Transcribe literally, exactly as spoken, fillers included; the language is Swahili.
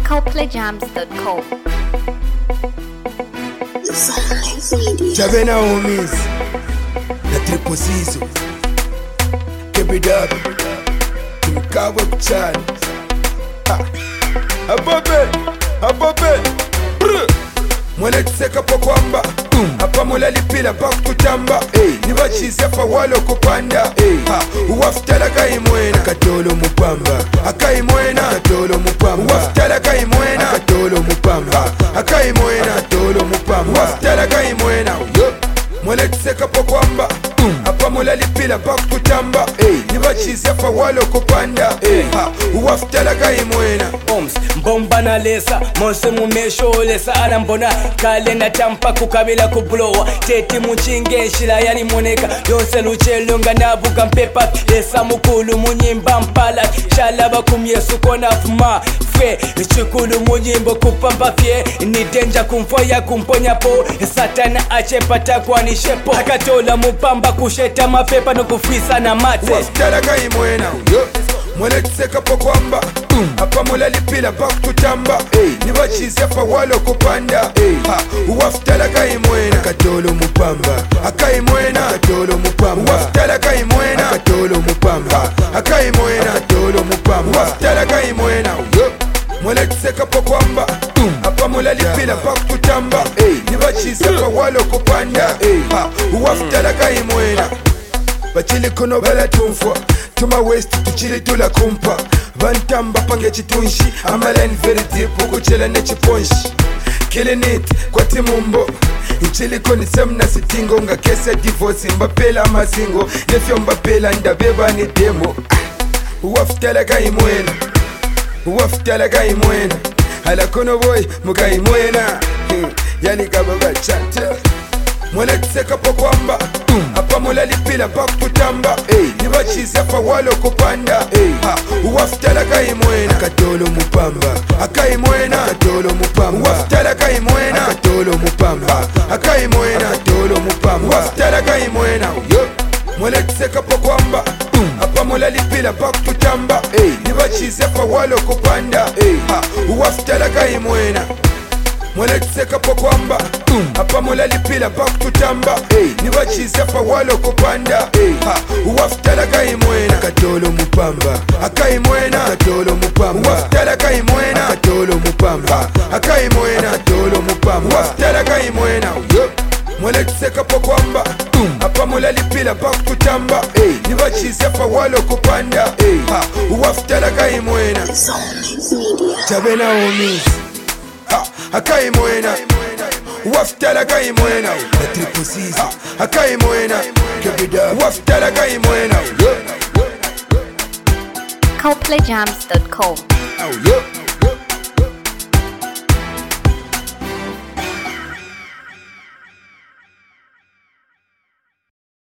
coplay jams dot com. Javena homies na triple zizo kebidabi tumkawe kuchani ababe ababe mwene tuseka po kwamba hapa mula lipila pa kututamba nibachizi hapa walo kupanda uwafutala kaimwena katolo mupamba akaimwena katolo mupamba uwafutala kaimwena katolo mupamba akaimwena katolo mupamba uwafutala kaimwena mwene tuseka po kwamba hapa mula lipila pa kututamba nibachizi hapa walo kupanda uwafutala kaimwena Oms, mbomba na lesa, monse mumesho lesa anambona kale na tampa kukabila kublowa teti muchinge nshila yani moneka yonse luchelo nga navuga mpepa lesa mukulu munyimba mpala shalaba kumyesu kona fuma fe chikulu munyimbo kupamba fye ni denja kumfoya kumponya po satana achepata kwa nishepo akatola mupamba kusheta mapepa no kufisa na mate wafutala kaimwena mwene tuseka po kwamba hapa mula lipila pa kututamba nibachizi hapa walo kupanda uwafutala kaimwena katolo mupamba akaimwena katolo mupamba uwafutala kaimwena katolo mupamba akaimwena katolo mupamba uwafutala kaimwena mwene tuseka po kwamba hapa mula lipila pa kututamba nibachizi hapa walo kupanda uwafutala kaimwena bachili kuno bala tumfwa tuma west tuchili tula kumpa bantamba pange chitunshi amaline very deep ukuchela ne chiponshi killing it kwa timumbo ichili koni semna sitingo nga kesa divorce mbapela masingo nefyo mbapela ndabeba ni demo uwafutala kaimwena uwafutala kaimwena hala kono boy mukaimwena yani kababa chata mwene tuseka po kwamba hapa mula lipila pa kututamba nibachizi hapa walo kupanda uwafutala kaimwena katolo mupamba akaimwena katolo mupamba uwafutala kaimwena katolo mupamba akaimwena katolo mupamba uwafutala kaimwena mwene tuseka po kwamba hapa mula lipila pa kututamba nibachizi hapa walo kupanda uwafutala kaimwena mwene tuseka po kwamba hapa mula lipila pa kututamba nibachizi hapa walo kupanda uwafutala kaimwena katolo mupamba akaimwena katolo mupamba uwafutala kaimwena katolo mupamba akaimwena katolo mupamba uwafutala kaimwena mwene tuseka po kwamba hapa mula lipila pa kututamba nibachizi hapa walo kupanda uwafutala kaimwena Javena homies akaimwena uwafutala kaimwena na triple zizo akaimwena kebidabi uwafutala kaimwena coplay jams dot com.